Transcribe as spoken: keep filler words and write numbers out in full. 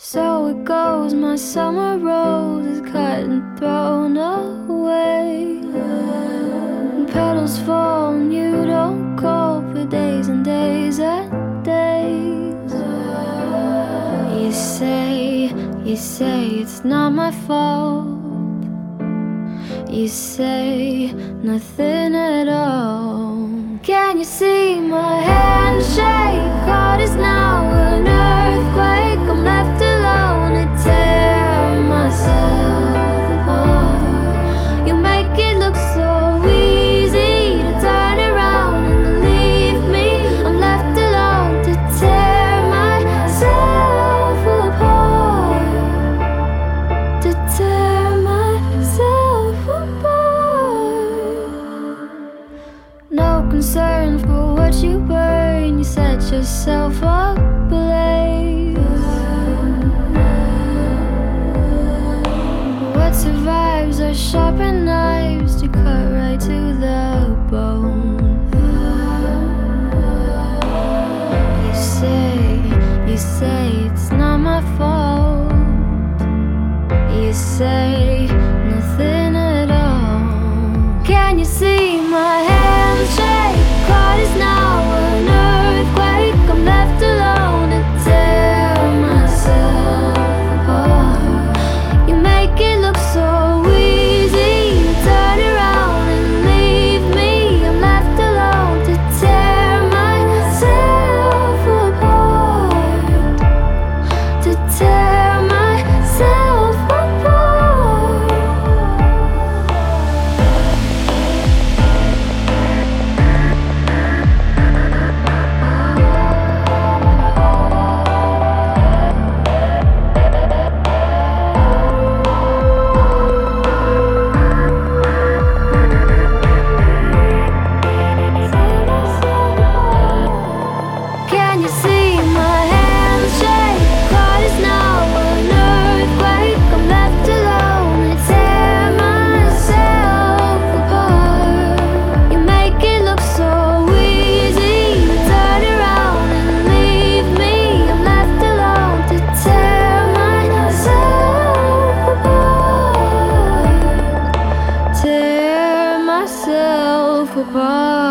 So it goes, my summer rose is cut and thrown away. And petals fall and you don't call for days and days and days. You say, you say it's not my fault. You say nothing at all. Can you see my hand shake? Heart is now an earthquake. I'm left alone to tear myself apart. You make it look so easy to turn around and leave me. I'm left alone to tear myself apart. To tear myself apart. No concern for what you burn. You set yourself ablaze. What survives are sharpened knives to cut right to the bone. You say, you say it's not my fault. You say nothing at all. Can you see my hand shake? Heart is now an earthquake. I'm left alone to tear myself apart. You make it look so easy to turn around and leave me. I'm left alone to tear myself apart. To tear myself apart. Can you see my hand shake? Heart is now an earthquake. I'm left alone to tear myself apart. You make it look so easy to turn around and leave me. I'm left alone to tear myself apart. Tear myself apart.